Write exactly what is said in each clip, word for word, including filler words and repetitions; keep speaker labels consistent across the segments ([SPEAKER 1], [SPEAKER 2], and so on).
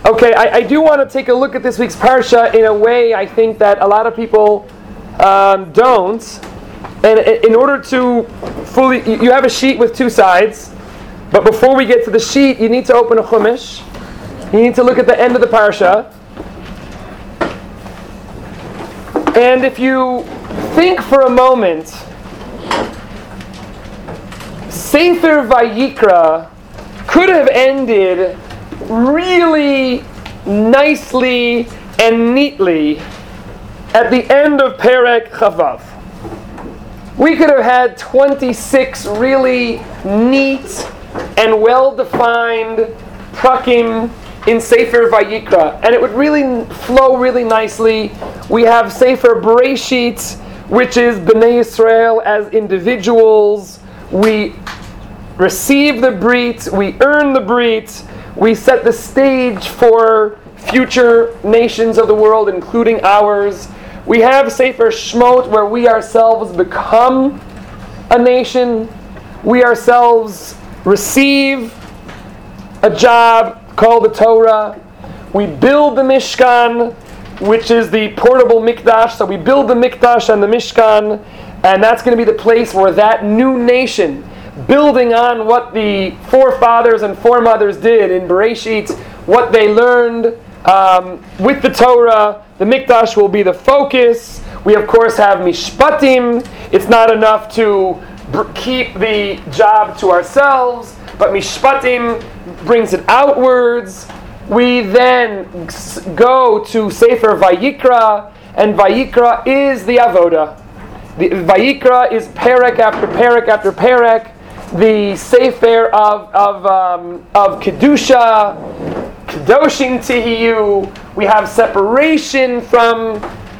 [SPEAKER 1] Okay, I, I do want to take a look at this week's Parsha in a way I think that a lot of people um, don't. And in order to fully, you have a sheet with two sides, but before we get to the sheet, you need to open a Chumash. You need to look at the end of the Parsha. And if you think for a moment, Sefer Vayikra could have ended really nicely and neatly at the end of Perek Chavav. We could have had twenty-six really neat and well-defined prakim in Sefer Vayikra, and it would really flow really nicely. We have Sefer Bereshit, which is Bnei Yisrael as individuals. We receive the Brit, we earn the Brit, we set the stage for future nations of the world, including ours. We have Sefer Shmot, where we ourselves become a nation. We ourselves receive a job called the Torah. We build the Mishkan, which is the portable Mikdash. So we build the Mikdash and the Mishkan, and that's going to be the place where that new nation, building on what the forefathers and foremothers did in Bereshit, what they learned um, with the Torah, the Mikdash will be the focus. We of course have Mishpatim. It's not enough to br- keep the job to ourselves, but Mishpatim brings it outwards. We then go to Sefer Vayikra, and Vayikra is the Avoda. The Vayikra is Perek after Perek after Perek, the Sefer of of um, of Kedusha, Kedoshim Tihiyu. We have separation from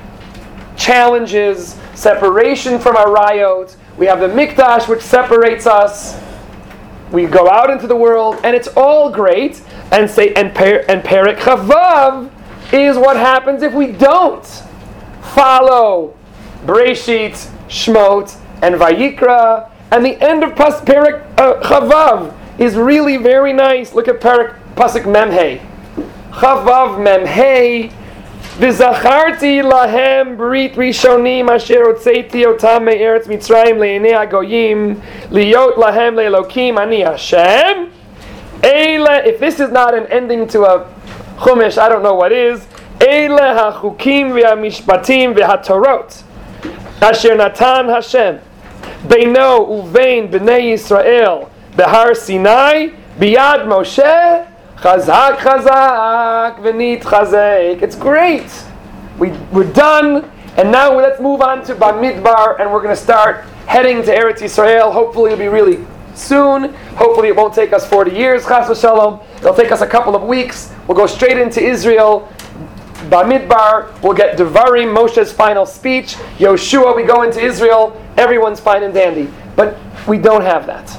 [SPEAKER 1] challenges, separation from arayot. We have the Mikdash, which separates us. We go out into the world, and it's all great. And say, and per, and Perek Chavav is what happens if we don't follow Bereshit, Shmot, and Vayikra. And the end of Pas, Perek uh, Chavav is really very nice. Look at Perek Pasuk Memhei. Chavav Memhei. V'zacharti lahem brit rishonim asher otzeiti otam me'eretz Mitzrayim le'enei hagoyim liyot lahem le'elokim ani Hashem. Eile, if this is not an ending to a chumash, I don't know what is. Eile hachukim v'hamishpatim v'hatorot asher natan Hashem beino uvein b'nei Yisrael b'har Sinai biyad Moshe chazak chazak v'nit chazek. It's great. We, we're done, and now let's move on to Bamidbar, and we're going to start heading to Eretz Yisrael. Hopefully it'll be really soon. Hopefully it won't take us forty years, chas v'shalom. It'll take us a couple of weeks. We'll go straight into Israel. Bamidbar, we'll get Devarim, Moshe's final speech. Yoshua, we go into Israel. Everyone's fine and dandy. But we don't have that.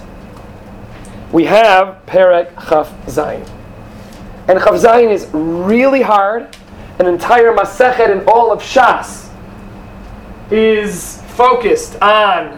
[SPEAKER 1] We have Perek Chaf Zayin. And Chaf Zayin is really hard. An entire Masechet in all of Shas is focused on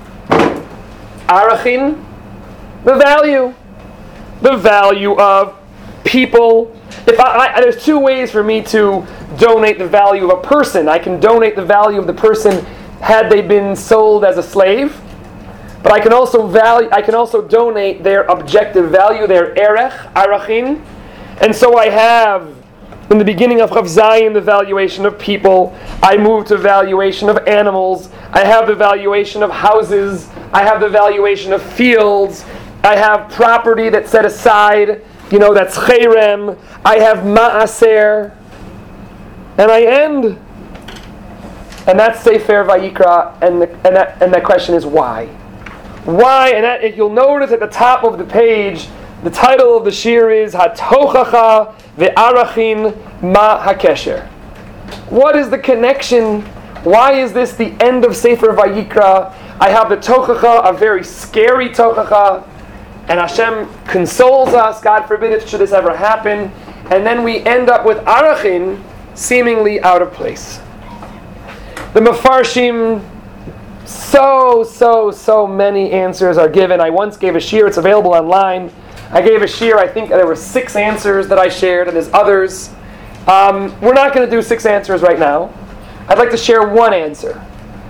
[SPEAKER 1] Arachin, the value, the value of people. If I, I, there's two ways for me to donate the value of a person. I can donate the value of the person had they been sold as a slave, but I can also value. I can also donate their objective value, their erech, arachin. And so I have, in the beginning of Chaf Zayin, the valuation of people. I move to valuation of animals. I have the valuation of houses. I have the valuation of fields. I have property that's set aside. You know, that's cherem. I have ma'aser. And I end. And that's Sefer Vayikra. And the, and that and that question is why? Why? And that, if you'll notice at the top of the page, the title of the shir is Hatochacha ve'arachin ma hakesher. What is the connection? Why is this the end of Sefer Vayikra? I have the tochacha, a very scary tochacha, and Hashem consoles us. God forbid it should this ever happen. And then we end up with arachin seemingly out of place. The Mefarshim, so, so, so many answers are given. I once gave a shir, it's available online, I gave a shiur, I think there were six answers that I shared, and there's others. Um, we're not going to do six answers right now. I'd like to share one answer.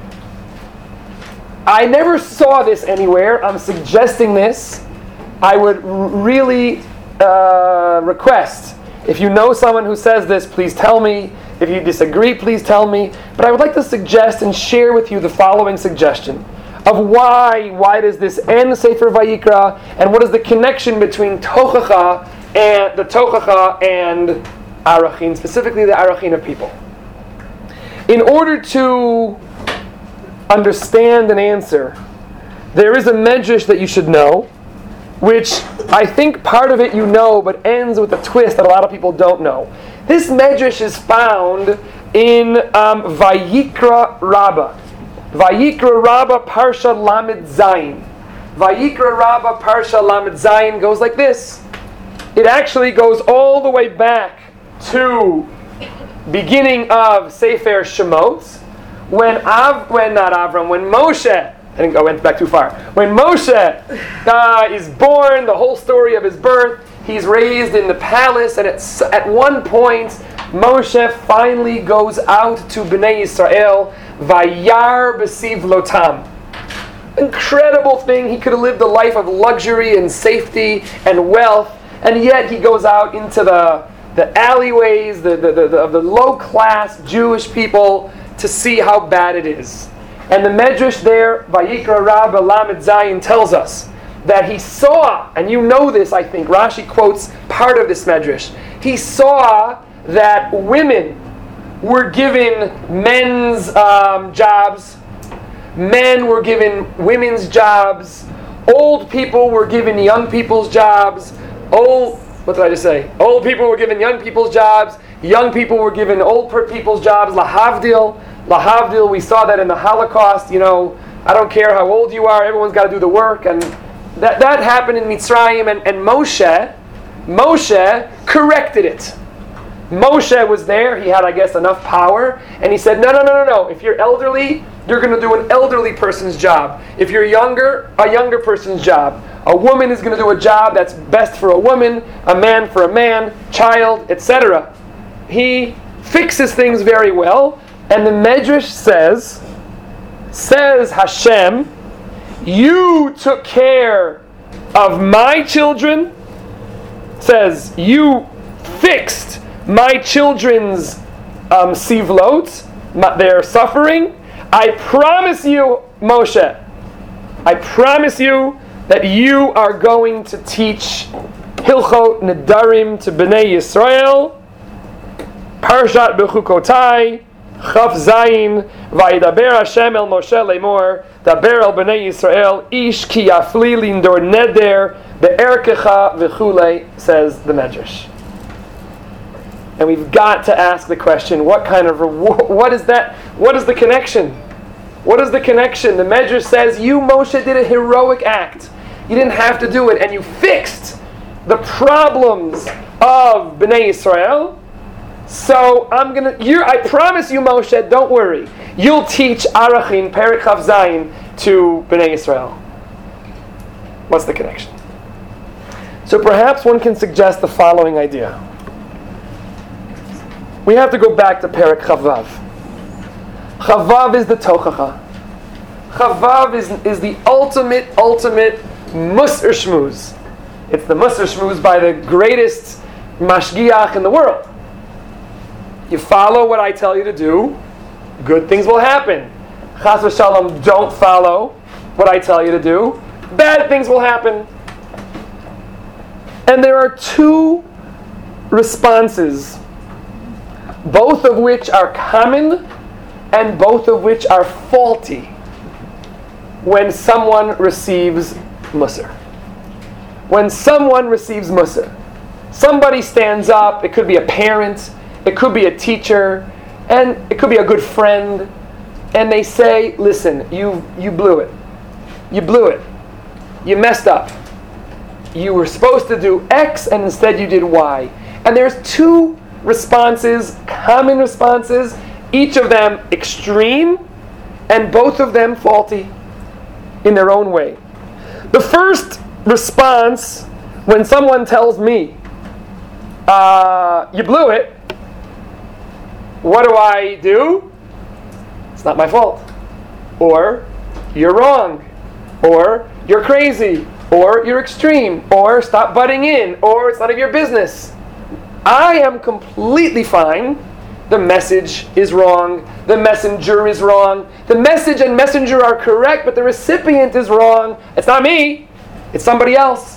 [SPEAKER 1] I never saw this anywhere. I'm suggesting this. I would r- really uh, request, if you know someone who says this, please tell me. If you disagree, please tell me. But I would like to suggest and share with you the following suggestion of why, why does this end Sefer Vayikra, and what is the connection between Tochacha and the Tochacha and Arachin, specifically the Arachin of people. In order to understand and answer, there is a medrash that you should know, which I think part of it you know, but ends with a twist that a lot of people don't know. This medrash is found in um, Vayikra Rabbah. Vayikra Rabbah Parsha Lamed Zayin. Vayikra Rabbah Parsha Lamed Zayin goes like this. It actually goes all the way back to beginning of Sefer Shemot, when Av, when not Avram, when Moshe, I think I went back too far. When Moshe uh, is born, the whole story of his birth, he's raised in the palace, and it's, at one point, Moshe finally goes out to Bnei Yisrael, Vayar b'siv lotam. Incredible thing. He could have lived a life of luxury and safety and wealth, and yet he goes out into the, the alleyways the, the, the, the, of the low-class Jewish people to see how bad it is. And the Medrash there, Vayikra Rabbah Lamed Zayin, tells us that he saw, and you know this, I think, Rashi quotes part of this Medrash, he saw that women were given men's um, jobs, men were given women's jobs, old people were given young people's jobs, old, what did I just say? Old people were given young people's jobs, young people were given old people's jobs, lahavdil, lahavdil, we saw that in the Holocaust, you know, I don't care how old you are, everyone's got to do the work, and that, that happened in Mitzrayim, and, and Moshe, Moshe corrected it. Moshe was there, he had, I guess, enough power, and he said, no, no, no, no, no, if you're elderly, you're going to do an elderly person's job. If you're younger, a younger person's job. A woman is going to do a job that's best for a woman, a man for a man, child, et cetera. He fixes things very well, and the Medrash says, says Hashem, you took care of my children, says, you fixed my children's um, sivlot, my, their suffering. I promise you, Moshe, I promise you that you are going to teach Hilchot Nedarim to Bnei Yisrael. Parshat Bechukotai, Chaf Zayin, Vayidaber Hashem el Moshe lemor, Daber el Bnei Yisrael, Ish ki yafli lindor neder, be'erkecha v'chulei, says the Medrash. And we've got to ask the question, what kind of reward, what is that, what is the connection? What is the connection? The Medrash says, you, Moshe, did a heroic act. You didn't have to do it, and you fixed the problems of Bnei Yisrael. So I'm gonna, you, I promise you, Moshe, don't worry. You'll teach Arachin, Perek Chaf Zayin, to Bnei Yisrael. What's the connection? So perhaps one can suggest the following idea. We have to go back to Perek Chavav. Chavav is the Tochacha. Chavav is, is the ultimate, ultimate Musar Shmuz. It's the Musar Shmuz by the greatest Mashgiach in the world. You follow what I tell you to do, good things will happen. Chas v'shalom, don't follow what I tell you to do, bad things will happen. And there are two responses, both of which are common and both of which are faulty when someone receives Musar. When someone receives Musar, somebody stands up, it could be a parent, it could be a teacher, and it could be a good friend, and they say, listen, you you blew it. You blew it. You messed up. You were supposed to do X, and instead you did Y. And there's two responses, common responses, each of them extreme, and both of them faulty in their own way. The first response when someone tells me, uh, you blew it, what do I do? It's not my fault. Or, you're wrong. Or, you're crazy. Or, you're extreme. Or, stop butting in. Or, it's none of your business. I am completely fine. The message is wrong. The messenger is wrong. The message and messenger are correct, but the recipient is wrong. It's not me. It's somebody else.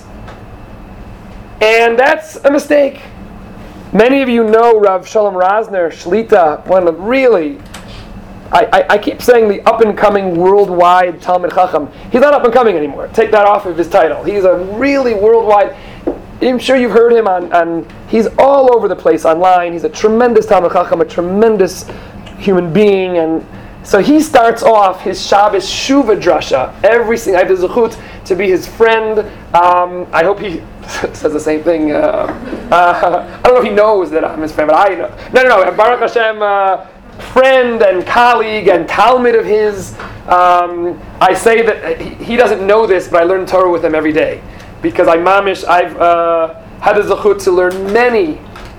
[SPEAKER 1] And that's a mistake. Many of you know Rav Shalom Rosner, Shlita, one of really, I, I, I keep saying the up-and-coming worldwide Talmid Chacham. He's not up-and-coming anymore. Take that off of his title. He's a really worldwide, I'm sure you've heard him on, on he's all over the place online. He's a tremendous Talmid Chacham, a tremendous human being, and so he starts off his Shabbos Shuva Drasha. Every single, I have the zechut to be his friend. Um, I hope he says the same thing. Uh, uh, I don't know if he knows that I'm his friend, but I know. No, no, no. Baruch Hashem, uh, friend and colleague and Talmud of his. Um, I say that he, he doesn't know this, but I learn Torah with him every day because I mamish. I've uh, had the zechut to learn many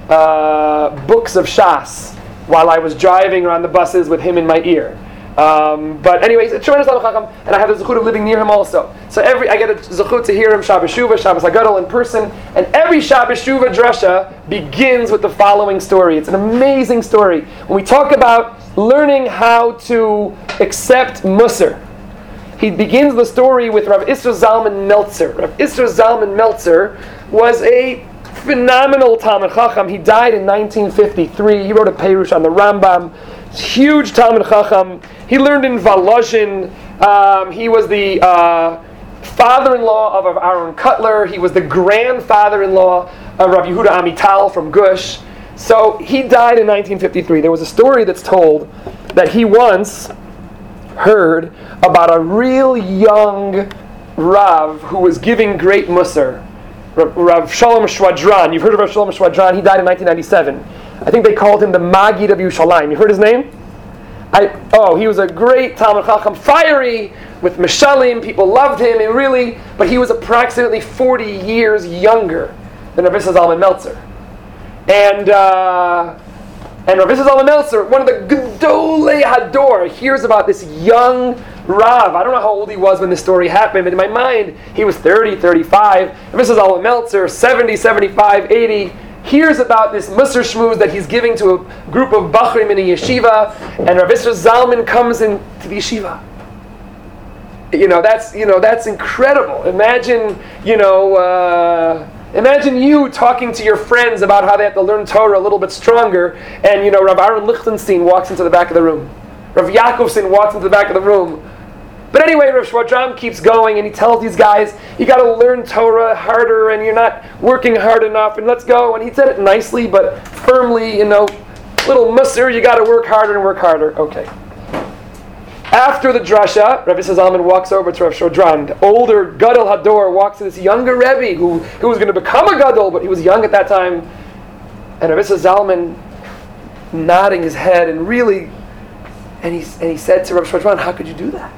[SPEAKER 1] uh, books of Shas while I was driving around the buses with him in my ear. Um, but anyways, a tremendous Talmid Chacham, and I have the zechut of living near him also. So every I get a zechut to hear him Shabbos Shuvah, Shabbos Hagadol in person, and every Shabbos Shuvah drasha begins with the following story. It's an amazing story. When we talk about learning how to accept Musar, he begins the story with Rav Isra Zalman Meltzer. Rav Isra Zalman Meltzer was a phenomenal Talmid Chacham. He died in nineteen fifty-three. He wrote a Perush on the Rambam. Huge Talmid Chacham. He learned in Volozhin. Um, he was the uh, father-in-law of Aaron Cutler. He was the grandfather-in-law of Rav Yehuda Amital from Gush. So he died in nineteen fifty-three. There was a story that's told that he once heard about a real young Rav who was giving great Musar. Rav, Rav Shalom Shwadran. You've heard of Rav Shalom Shwadran. He died in nineteen ninety-seven. I think they called him the Magid of Yerushalayim. You heard his name? I, oh, he was a great Talmid Chacham, fiery, with Mishalim. People loved him, and really, but he was approximately forty years younger than Rav Isra Zalman Meltzer. And uh, and Rav Isra Zalman Meltzer, one of the Gedolei Hador, hears about this young Rav. I don't know how old he was when this story happened, but in my mind, he was thirty, thirty-five. Rav Isra Zalman Meltzer, seventy, seventy-five, eighty. Hears about this Musar Shmuz that he's giving to a group of Bachrim in a yeshiva, and Rav Isra Zalman comes into the yeshiva. You know, that's you know that's incredible. Imagine, you know, uh, imagine you talking to your friends about how they have to learn Torah a little bit stronger, and you know, Rav Aaron Lichtenstein walks into the back of the room. Rav Yaakovson walks into the back of the room. But anyway, Rav Shwadram keeps going, and he tells these guys, you got to learn Torah harder, and you're not working hard enough, and let's go. And he said it nicely, but firmly, you know, little musser, you got to work harder and work harder. Okay. After the drasha, Rav Isra Zalman walks over to Rav Shwadran. The older Gadol Hador walks to this younger Rebbe who, who was going to become a Gadol, but he was young at that time. And Rav Isra Zalman nodding his head, and really, and he, and he said to Rav Shwadran, how could you do that?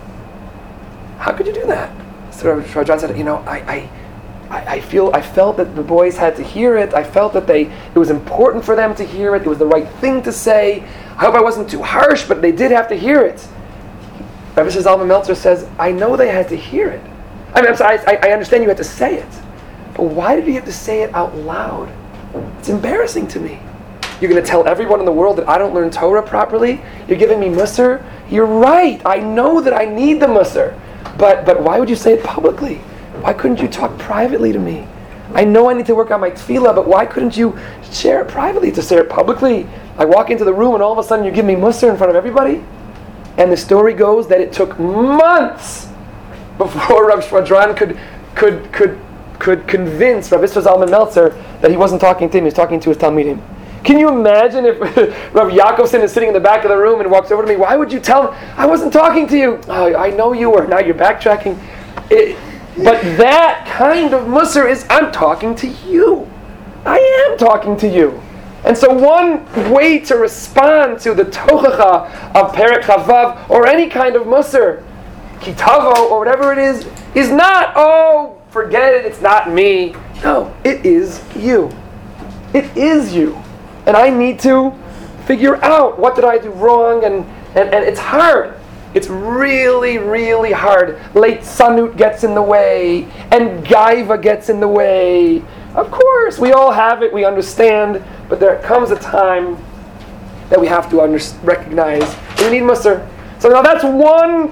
[SPEAKER 1] How could you do that? So Rav Shwadran said, you know, I, I, I feel, I felt that the boys had to hear it. I felt that they, it was important for them to hear it. It was the right thing to say. I hope I wasn't too harsh, but they did have to hear it. Rav Isra Zalman Meltzer says, I know they had to hear it. I mean, I'm sorry, I, I understand you had to say it, but why did you have to say it out loud? It's embarrassing to me. You're going to tell everyone in the world that I don't learn Torah properly? You're giving me musar? You're right. I know that I need the musar. But but why would you say it publicly? Why couldn't you talk privately to me? I know I need to work on my tefillah, but why couldn't you share it privately to share it publicly? I walk into the room and all of a sudden you give me musar in front of everybody? And the story goes that it took months before Rav Shwadran could could could could convince Rav Isra Zalman Meltzer that he wasn't talking to him, he was talking to his Talmidim. Can you imagine if Rav Yaakovson is sitting in the back of the room and walks over to me? Why would you tell him? I wasn't talking to you. Oh, I know you were. Now you're backtracking. It, but that kind of musar is, I'm talking to you. I am talking to you. And so one way to respond to the tochacha of Perek Chavav or any kind of musar, kitavo or whatever it is, is not, oh, forget it, it's not me. No, it is you. It is you. And I need to figure out what did I do wrong, and, and, and it's hard. It's really, really hard. Late Sanut gets in the way, and Gaiva gets in the way. Of course, we all have it, we understand, but there comes a time that we have to under- recognize we need Musar. So now that's one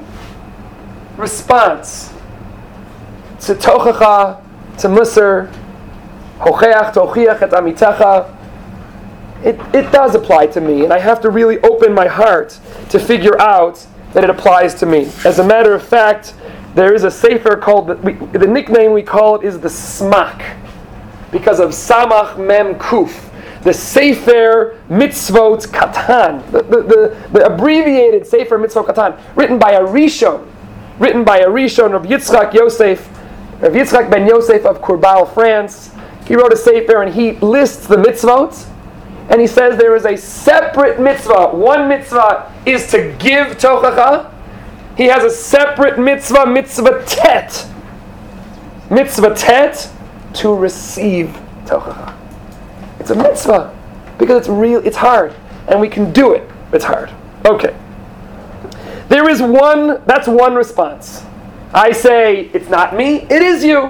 [SPEAKER 1] response to Tochacha, to Musar, Hocheach, Tochiach, et Amitecha. It, it does apply to me, and I have to really open my heart to figure out that it applies to me. As a matter of fact, there is a sefer called, the, we, the nickname we call it is the Smak, because of Samach Mem Kuf, the Sefer Mitzvot Katan, the, the, the, the abbreviated Sefer Mitzvot Katan, written by a Rishon, written by a Rishon, Rabbi Yitzchak Yosef, Rabbi Yitzchak ben Yosef of Courbal, France. He wrote a Sefer and he lists the mitzvot, and he says there is a separate mitzvah. One mitzvah is to give tochacha. He has a separate mitzvah, mitzvah tet. Mitzvah tet, to receive tochacha. It's a mitzvah because it's real. It's hard, and we can do it. It's hard. Okay. There is one. That's one response. I say it's not me. It is you.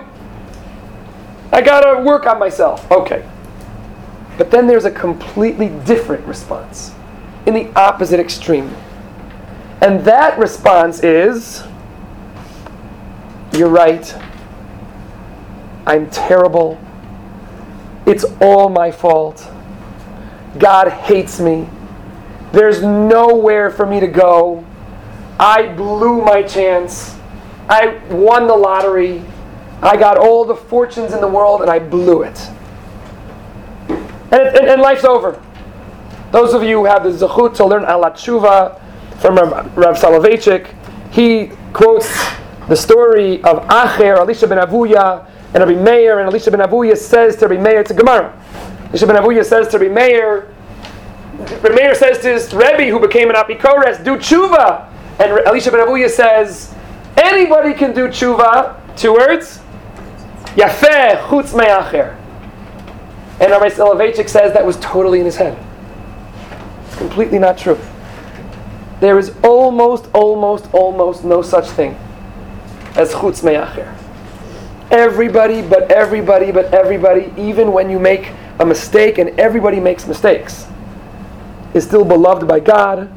[SPEAKER 1] I gotta work on myself. Okay. But then there's a completely different response in the opposite extreme. And that response is, you're right. I'm terrible. It's all my fault. God hates me. There's nowhere for me to go. I blew my chance. I won the lottery. I got all the fortunes in the world and I blew it. And, it, and, and life's over. Those of you who have the zechut to learn Alat Tshuva from Rav, Rav Soloveitchik, he quotes the story of Acher, Elisha ben Avuya, and Rabbi Meir, and Elisha ben Avuya says to Rabbi Meir, it's a Gemara. Elisha ben Avuya says to Rabbi Meir, Rabbi Meir says to his Rebbe who became an Apikores, do Tshuva. And Elisha ben Avuya says, anybody can do Tshuva, two words, Yafeh chutz me'acher. And Rabbi Soloveitchik says that was totally in his head. It's completely not true. There is almost, almost, almost no such thing as chutz me'acher. Everybody, but everybody, but everybody, even when you make a mistake, and everybody makes mistakes, is still beloved by God.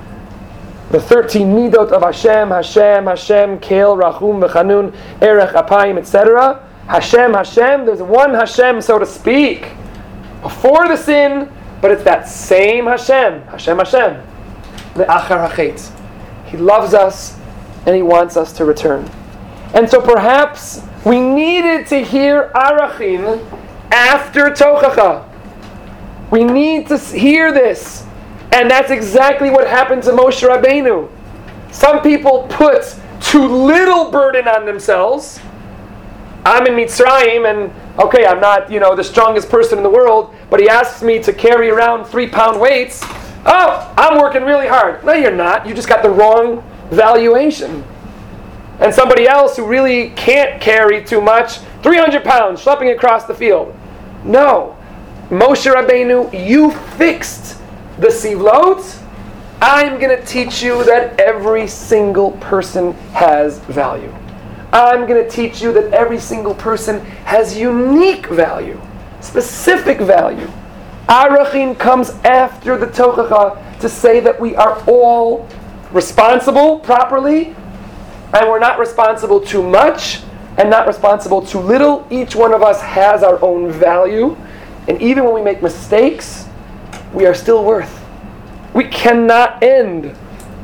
[SPEAKER 1] The thirteen midot of Hashem, Hashem, Hashem, Kel, Rachum, V'chanun, Erech, Apayim, et cetera. Hashem, Hashem, there's one Hashem, so to speak, before the sin, but it's that same Hashem, Hashem, Hashem, the Achar HaChetz. He loves us, and He wants us to return. And so perhaps we needed to hear Arachin after Tochacha. We need to hear this, and that's exactly what happened to Moshe Rabbeinu. Some people put too little burden on themselves. I'm in Mitzrayim, and okay, I'm not, you know, the strongest person in the world, but he asks me to carry around three-pound weights. Oh, I'm working really hard. No, you're not. You just got the wrong valuation. And somebody else who really can't carry too much, three hundred pounds, schlepping across the field. No. Moshe Rabbeinu, you fixed the sivlot. I'm going to teach you that every single person has value. I'm going to teach you that every single person has unique value, specific value. Arachin comes after the Tochacha to say that we are all responsible properly, and we're not responsible too much, and not responsible too little. Each one of us has our own value, and even when we make mistakes, we are still worth. We cannot end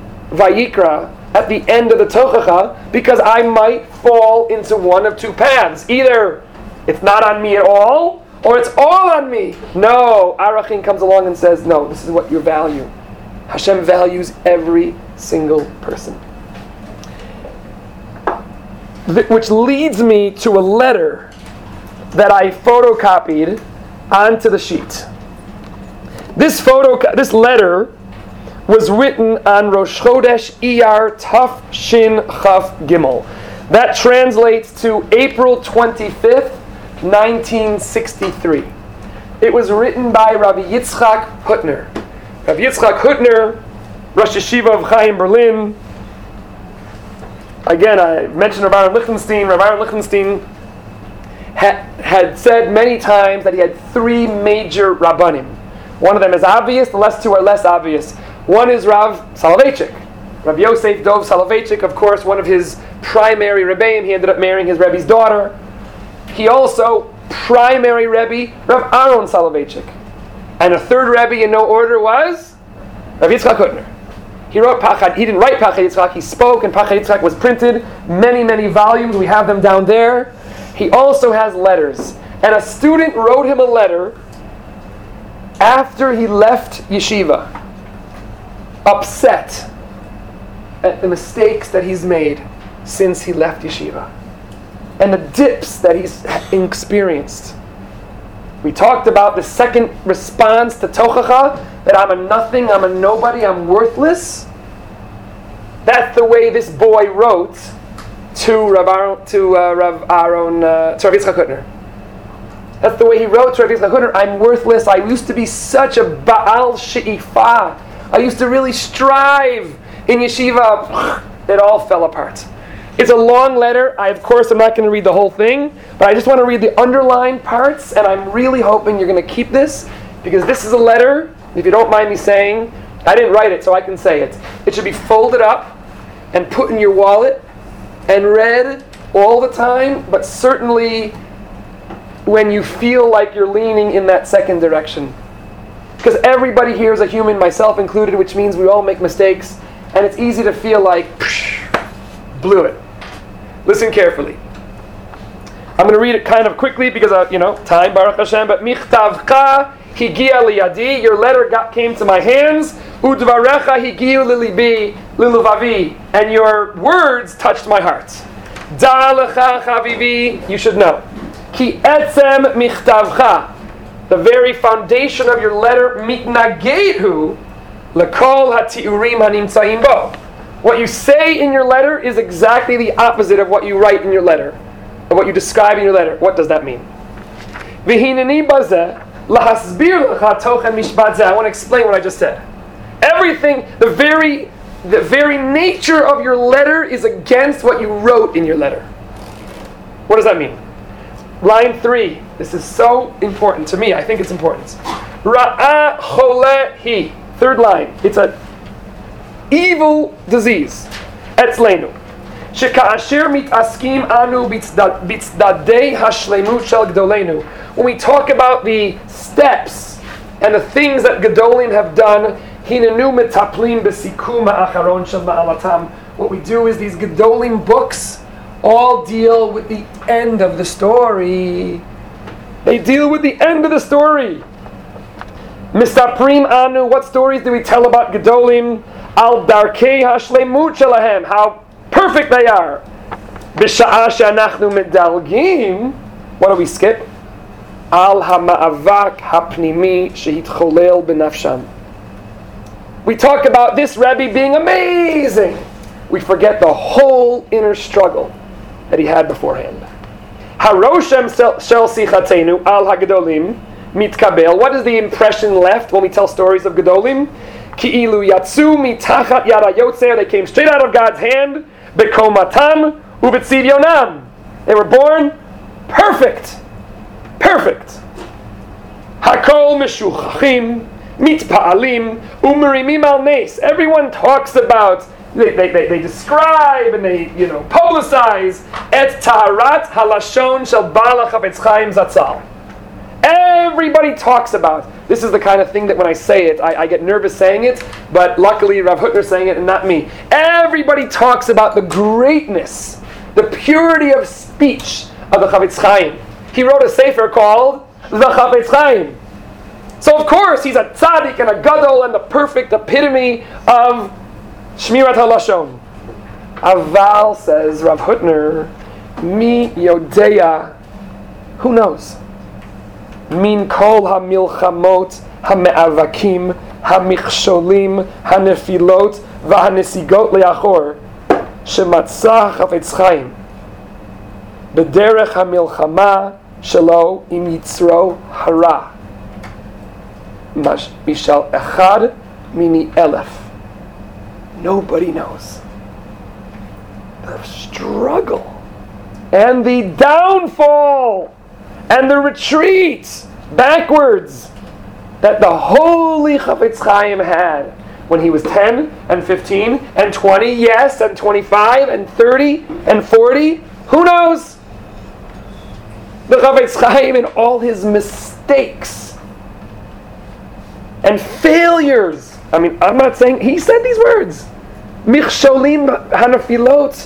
[SPEAKER 1] Vayikra at the end of the Tochacha, because I might fall into one of two paths. Either it's not on me at all, or it's all on me. No, Arachin comes along and says, no, this is what you value. Hashem values every single person. Which leads me to a letter that I photocopied onto the sheet. This photo, this letter was written on Rosh Chodesh Iyar Taf Shin Chaf Gimel. That translates to April twenty-fifth, nineteen sixty-three. It was written by Rabbi Yitzchak Hutner. Rabbi Yitzchak Hutner, Rosh Yeshiva of Chaim Berlin. Again, I mentioned Rabbi Aaron Lichtenstein. Rabbi Aaron Lichtenstein ha- had said many times that he had three major Rabbanim. One of them is obvious, the last two are less obvious. One is Rav Soloveitchik. Rav Yosef Dov Soloveitchik, of course, one of his primary Rebbeim. He ended up marrying his Rebbe's daughter. He also, primary Rebbe, Rav Aaron Soloveitchik. And a third Rebbe in no order was Rav Yitzchak Hutner. He wrote Pachad, he didn't write Pachad Yitzchak, he spoke, and Pachad Yitzchak was printed, many, many volumes, we have them down there. He also has letters. And a student wrote him a letter after he left yeshiva, upset at the mistakes that he's made since he left yeshiva, and the dips that he's experienced. We talked about the second response to Tochacha, that I'm a nothing, I'm a nobody, I'm worthless. That's the way this boy wrote to Rav Aaron, to uh, Rav Aaron, uh, to Rav Yitzchak Hutner. That's the way he wrote to Rav Yitzchak Hutner. I'm worthless. I used to be such a Baal She'ifah. I used to really strive in yeshiva. It all fell apart. It's a long letter. I, of course, am not going to read the whole thing, but I just want to read the underlined parts, and I'm really hoping you're going to keep this, because this is a letter, if you don't mind me saying, I didn't write it, so I can say it. It should be folded up and put in your wallet and read all the time, but certainly when you feel like you're leaning in that second direction. Because everybody here is a human, myself included, which means we all make mistakes, and it's easy to feel like, psh, blew it. Listen carefully. I'm going to read it kind of quickly because, uh, you know, time, Baruch Hashem, but Michtavcha higia liyadi, your letter got, came to my hands, udvarecha higiu lilibi liluvavi, and your words touched my heart. Da lecha chavivi, you should know. Ki etzem michtavcha, the very foundation of your letter, mitnagehu lekol hatiurim hanimtzaim bo. What you say in your letter is exactly the opposite of what you write in your letter, of what you describe in your letter. What does that mean? V'hineni bazeh lahasbir lecha tochen mishpat zeh. I want to explain what I just said. Everything, the very, the very nature of your letter is against what you wrote in your letter. What does that mean? Line three. This is so important to me. I think it's important. Ra'ah cholehi. Third line. It's a evil disease. Etzleinu. Sheka'asher mitaskim anu bitzdadei hashlemut shel gdoleinu. When we talk about the steps and the things that Gedolim have done, hinenu metaplim besikum ha'acharon shel ma'alatam. What we do is these Gedolim books all deal with the end of the story. They deal with the end of the story. Misaprim anu, what stories do we tell about Gedolim? Al darkei hashlemut shelahem, how perfect they are. B'sha'a she'anachnu medalgim, what do we skip? Al ha'ma'avak ha'pnimi shehitcholel b'nafsham. We talk about this Rebbe being amazing. We forget the whole inner struggle that he had beforehand. Haroshem shel sichatenu al hagedolim mitkabel. What is the impression left when we tell stories of Gedolim? Ki'ilu yatsu mitachat yada yotzer. They came straight out of God's hand. Bekomatam ubetzivionam. They were born perfect. Perfect. Hakol meshuchachim mitpa'alim umerimim al nes. Everyone talks about, They, they, they, they describe and they, you know, publicize et taharat halashon shel Baal HaChafetz Chaim Zatzal. Everybody talks about. This is the kind of thing that when I say it, I, I get nervous saying it, but luckily Rav Hutner saying it and not me. Everybody talks about the greatness, the purity of speech of the Chafetz Chaim. He wrote a sefer called the Chafetz Chaim. So of course he's a tzaddik and a gadol and the perfect epitome of Shmirat HaLashon. Aval, says Rav Hutner, mi yodeya, who knows? Min kol ha-milchamot ha-me'avakim ha-michsholim ha-nefilot va-hanesigot le'achor shematzah Chafetz Chaim b'derech hamilchama shelo im yitzro hara mishal echad mini elef. Nobody knows the struggle and the downfall and the retreat backwards that the holy Chafetz Chaim had when he was ten and fifteen and twenty, yes, and twenty-five and thirty and forty. Who knows? The Chafetz Chaim and all his mistakes and failures. I mean, I'm not saying, he said these words. Michsholim hanafilot.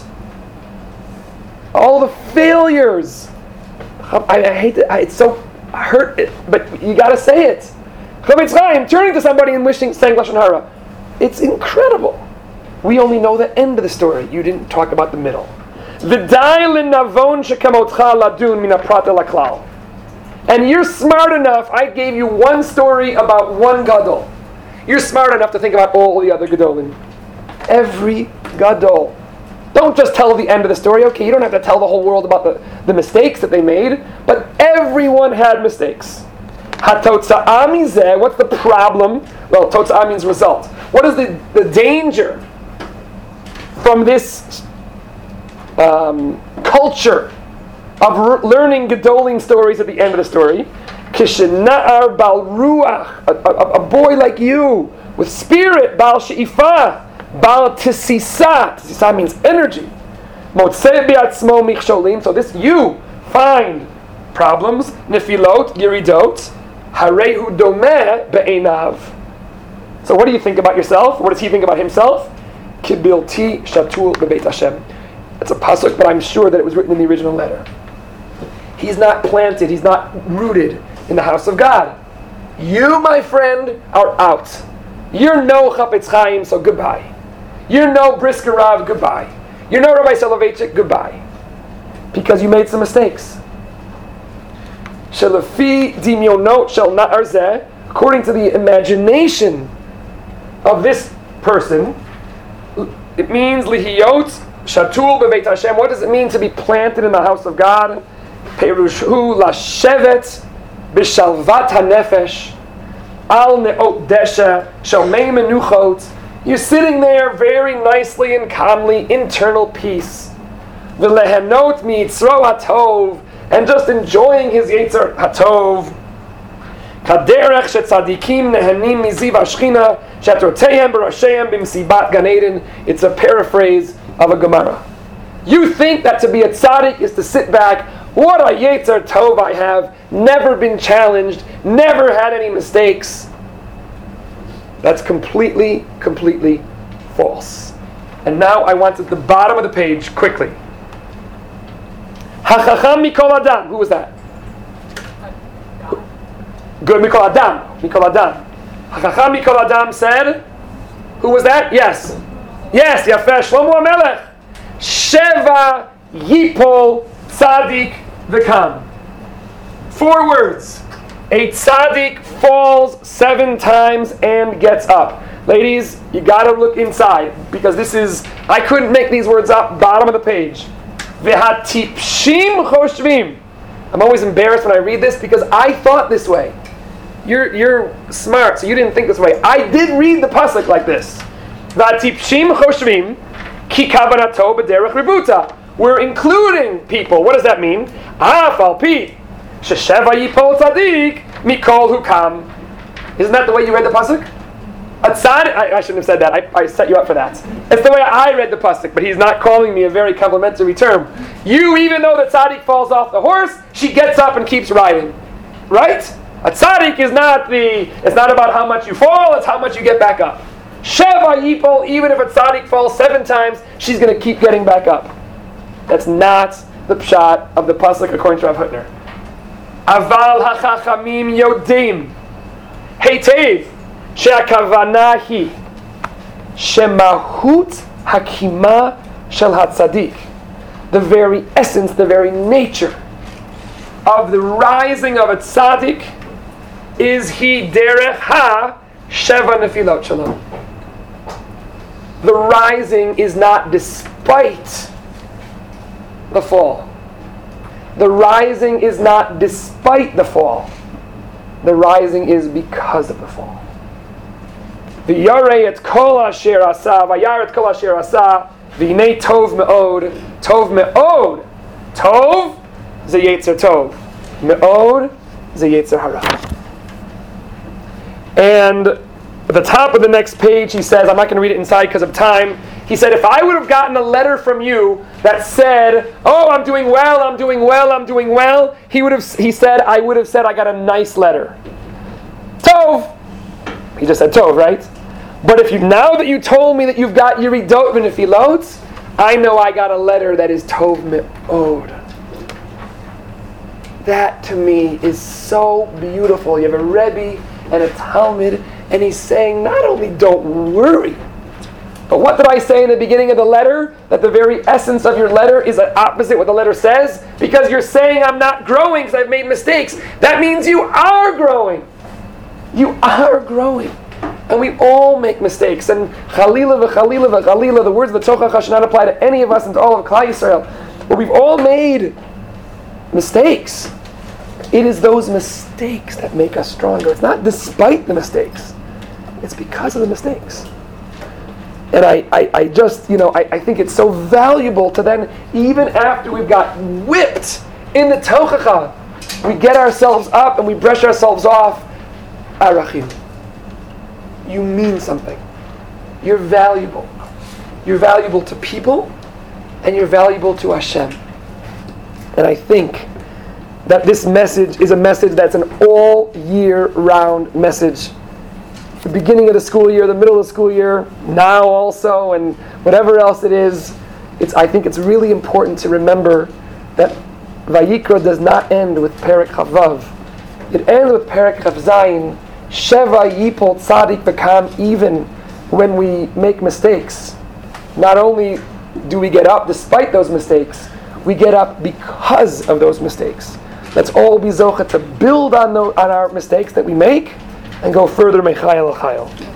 [SPEAKER 1] All the failures. I, I hate it. I, it's so hurt, it, but you got to say it. Chafetz Chaim turning to somebody and wishing, saying Lashon Hara. It's incredible. We only know the end of the story. You didn't talk about the middle. V'day l'navon shekamotcha ladun min haprat el haklal. And you're smart enough. I gave you one story about one gadol. You're smart enough to think about all the other gadolim. Every gadol. Don't just tell the end of the story. Okay, you don't have to tell the whole world about the, the mistakes that they made, but everyone had mistakes. HaTotza'ah mizeh, what's the problem? Well, Totza'ah means result. What is the, the danger from this um, culture of r- learning Gedolim stories at the end of the story? Kishena'ar bal ruach, a, a, a boy like you, with spirit, bal she'ifah, bal tisisa. Tisisa means energy. Motzeh bi'atzmo michsholim. So this you find problems, nefilot, yiridot, harehu domeh be'enav. So what do you think about yourself? What does he think about himself? Kibilti shatul bebeit Hashem. It's a pasuk, but I'm sure that it was written in the original letter. He's not planted, he's not rooted in the house of God. You, my friend, are out. You're no Chafetz Chaim, so goodbye. You're no Brisker Rav, goodbye. You're no Rabbi Soloveitchik, goodbye. Because you made some mistakes. Shelafi dimyonot shel na'ar zeh, according to the imagination of this person, it means lihiyot shatul bebeit Hashem. What does it mean to be planted in the house of God? Perushu lashevet b'shalvat hanefesh al neot desha shalmei menuchot. You're sitting there very nicely and calmly, internal peace. V'lehenot miyitzro hatov, and just enjoying his yetzer hatov. Kaderech shetzadikim nehenim miziv hashchina shetroteihem b'rasheim b'msibat gan eden. It's a paraphrase of a Gemara. You think that to be a tzaddik is to sit back. What a yetzer tov I have, never been challenged, never had any mistakes. That's completely, completely false. And now I want at the bottom of the page, quickly. Hachacham mikol adam. Who was that? Good, mikol adam. Mikol adam. Hachacham mikol adam said, who was that? Yes. Yes, Yafeh, Shlomo HaMelech. Sheva yipol tzadik v'kam. Four words. A tzaddik falls seven times and gets up. Ladies, you gotta look inside, because this is, I couldn't make these words up, bottom of the page. V'hatipshim choshvim. I'm always embarrassed when I read this because I thought this way. You're you're smart, so you didn't think this way. I did read the pasuk like this. V'hatipshim choshvim ki kavanato b'derech ributa. We're including people. What does that mean? Af al pi shesheva yipol tzadik mikol hukam. Isn't that the way you read the pasuk? A tzaddik, I, I shouldn't have said that. I, I set you up for that. It's the way I read the pasuk, but he's not calling me a very complimentary term. You, even though the tzaddik falls off the horse, she gets up and keeps riding. Right? A tzaddik is not the, it's not about how much you fall, it's how much you get back up. Sheva yipol, even if a tzaddik falls seven times, she's going to keep getting back up. That's not the pshat of the pasuk according to Rav Hutner. Aval hachachamim yodim heitev she'akavana hi shemahut hakima shel hatzadik. The very essence, the very nature of the rising of a tzaddik is he derech ha sheva nefilot shalom. The rising is not despite the fall. the rising is not despite the fall. The rising is because of the fall. V'yarei et kol asher asa, v'yar et kol asher asa, v'hinei tov me'od, tov me'od. Tov ze yetzer tov. Me'od ze yetzer hara. And at the top of the next page, he says, I'm not going to read it inside because of time. He said, if I would have gotten a letter from you that said, oh, I'm doing well, I'm doing well, I'm doing well, he would have. He said, I would have said, I got a nice letter. Tov. He just said Tov, right? But if you, now that you told me that you've got Yeridot v'Nefilot, I know I got a letter that is Tov Me'od. That to me is so beautiful. You have a Rebbe and a Talmud, and he's saying, not only don't worry, but what did I say in the beginning of the letter? That the very essence of your letter is opposite what the letter says? Because you're saying I'm not growing because I've made mistakes. That means you are growing. You are growing. And we all make mistakes. And Chalila v'Chalila v'Chalila, the words of the Tochacha should not apply to any of us and to all of Klal Yisrael. But we've all made mistakes. It is those mistakes that make us stronger. It's not despite the mistakes. It's because of the mistakes. And I, I, I just, you know, I, I think it's so valuable to then, even after we've got whipped in the Tochacha, we get ourselves up and we brush ourselves off. Arachim. You mean something. You're valuable. You're valuable to people, and you're valuable to Hashem. And I think that this message is a message that's an all year round message. The beginning of the school year, the middle of the school year, now also, and whatever else it is, it's, I think it's really important to remember that Vayikra does not end with Perek Chavav. It ends with Perek Chav Zayin. Sheva Yipol Tzadik V'Kam, even when we make mistakes. Not only do we get up despite those mistakes, we get up because of those mistakes. Let's all be zocha to build on, the, on our mistakes that we make and go further mechayel l'chayel.